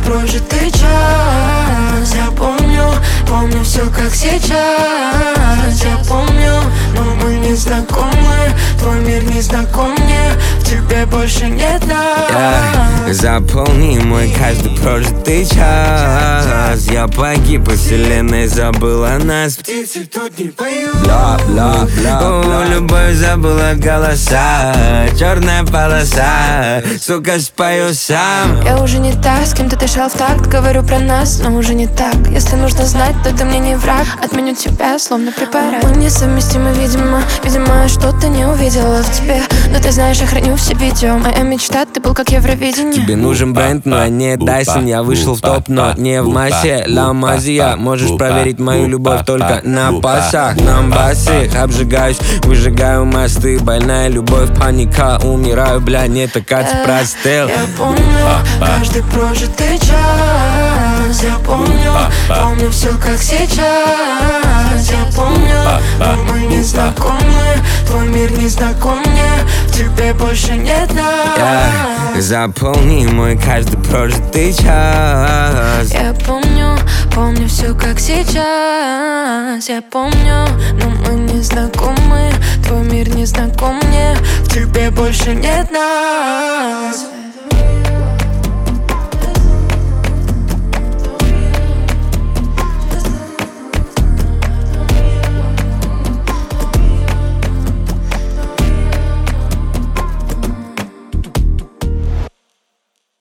прожитый час. Я помню, помню все как сейчас. Я помню, но мы не знакомы. Твой мир не знаком мне, в тебе больше нет нас. Запомни мой каждый прожитый час. Я погиб, и вселенная забыла нас. Птицы тут не поют. Любовь забыла голоса. Черная полоса, сука, спою сам. Я уже не та, с кем ты дышал в такт. Говорю про нас, но уже не так. Если нужно знать, то ты мне не враг. Отменю тебя, словно препарат. Мы несовместимы, видимо. Видимо, что-то не увидела в тебе. Но ты знаешь, я храню все видео. Моя мечта, ты был как Евровидение. Тебе нужен бренд, но не Дайсон. Я вышел в топ, но не в массе. Ла Мазия, можешь проверить мою любовь только на пасах. На басе обжигаюсь, выжигаю мосты. Больная любовь, паника, умираю, бля, не так простыл. Я помню каждый прожитый час. Я помню, помню все как сейчас. Я помню, но мы не знакомы. Твой мир не знаком мне, в тебе больше нет нас. Запомни мой каждый прожитый час. Я помню, помню все как сейчас. Я помню, но мы не знакомы. Твой мир не знаком мне, в тебе больше нет нас.